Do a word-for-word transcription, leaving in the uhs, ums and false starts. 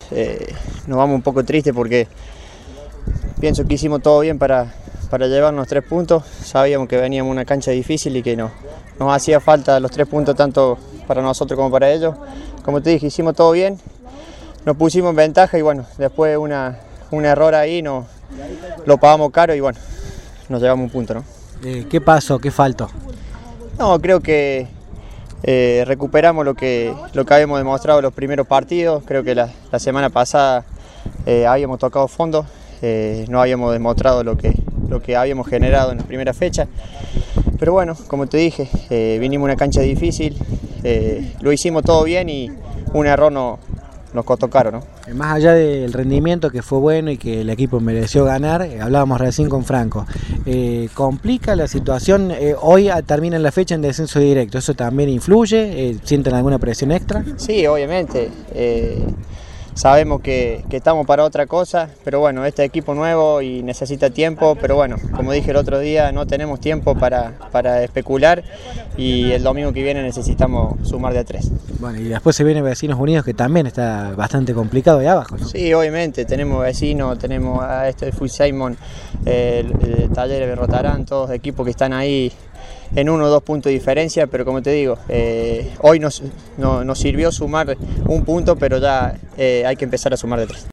eh, nos vamos un poco tristes porque pienso que hicimos todo bien para, para llevarnos tres puntos. Sabíamos que veníamos a una cancha difícil y que no, nos hacía falta los tres puntos tanto para nosotros como para ellos. Como te dije, hicimos todo bien, nos pusimos en ventaja y bueno, después una, un error ahí no, lo pagamos caro y bueno, nos llevamos un punto, ¿no? Eh, ¿Qué pasó? ¿Qué faltó? No, creo que eh, recuperamos lo que, lo que habíamos demostrado en los primeros partidos. Creo que la, la semana pasada eh, habíamos tocado fondo, eh, no habíamos demostrado lo que, lo que habíamos generado en la primera fecha. Pero bueno, como te dije, eh, vinimos a una cancha difícil, eh, lo hicimos todo bien y un error no, nos costó caro, ¿no? Más allá del rendimiento que fue bueno y que el equipo mereció ganar, eh, hablábamos recién con Franco, eh, ¿complica la situación? Eh, hoy termina la fecha en descenso directo, ¿eso también influye? Eh, ¿Sienten alguna presión extra? Sí, obviamente. Eh, sabemos que, que estamos para otra cosa, pero bueno, este equipo nuevo y necesita tiempo, pero bueno, como dije el otro día, no tenemos tiempo para, para especular y el domingo que viene necesitamos sumar de a tres. Bueno, y después se viene Vecinos Unidos, que también está bastante complicado ahí abajo, ¿no? Sí, obviamente, tenemos Vecinos, tenemos a este Full Simon, eh, el, el Talleres de Rotarán, todos equipos que están ahí en uno o dos puntos de diferencia, pero como te digo, eh, hoy nos, no, nos sirvió sumar un punto, pero ya eh, hay que empezar a sumar de tres.